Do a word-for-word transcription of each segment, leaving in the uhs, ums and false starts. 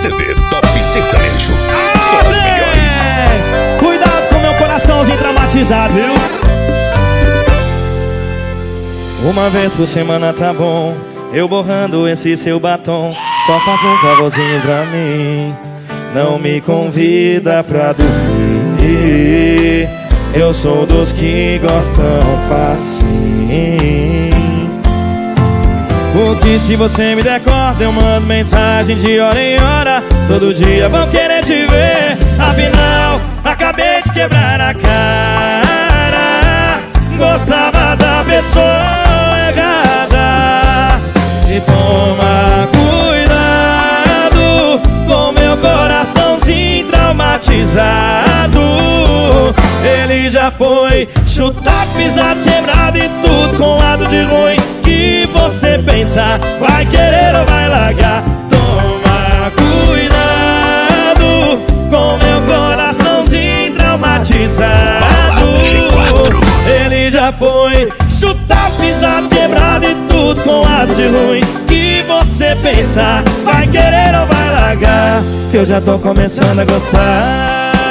C D Top Sertanejo. Só os melhores. Cuidado com meu coraçãozinho traumatizado, viu? Uma vez por semana tá bom, eu borrando esse seu batom. Só faz um favorzinho pra mim, não me convida pra dormir. Eu sou dos que gostam facinho. Porque se você me der corda, eu mando mensagem de hora em hora. Todo dia vão querer te ver. Afinal, acabei de quebrar a cara. Gostava da pessoa errada. E toma cuidado com meu coraçãozinho traumatizado. Ele já foi chutar, pisar, quebrado e tudo com lado de ruim. Que você pensa, vai querer ou vai largar? Toma cuidado com meu coraçãozinho traumatizado. Ele já foi chutar, pisar, quebrado e tudo com lado de ruim. Que você pensa, vai querer ou vai largar? Que eu já tô começando a gostar.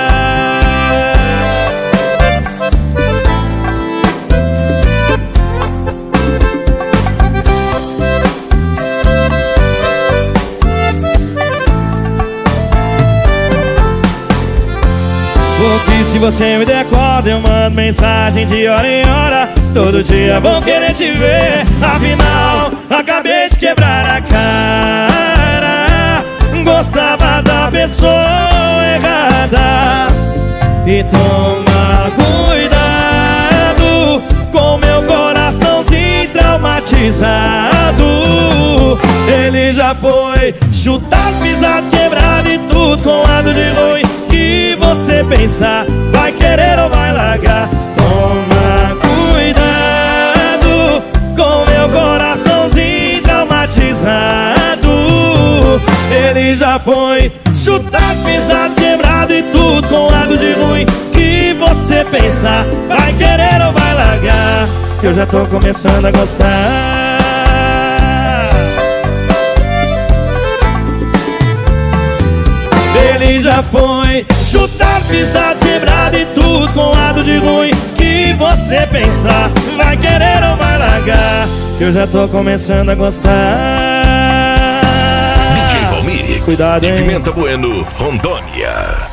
Porque se você me der corda, eu mando mensagem de hora em hora. Todo dia vão querer te ver. Afinal, acabei de quebrar a cara. Gostava da pessoa errada. E toma cuidado com meu coraçãozinho traumatizado. Ele já foi chutar, pisado, quebrado e tudo com lado de ruim. Que você pensar, vai querer ou vai largar? Toma cuidado com meu coraçãozinho traumatizado. Ele já foi chutar, pisado, quebrado e tudo com lado de ruim. Que você pensar, vai querer ou vai largar? Que eu já tô começando a gostar. Ele já foi chutar, pisar, quebrado e tudo com lado de ruim. Que você pensar, vai querer ou vai largar? Que eu já tô começando a gostar. D J Valmix, Cuidado, hein? de Pimenta Bueno, Rondônia.